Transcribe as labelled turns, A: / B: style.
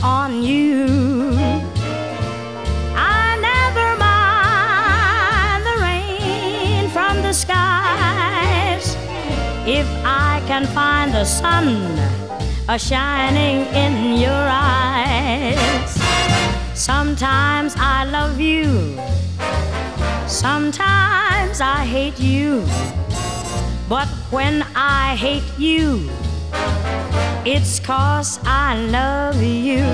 A: on you. I never mind the rain from the skies if I can find the sun a-shining in your eyes. Sometimes I love you, sometimes I hate you, but when I hate you, it's 'cause I love you.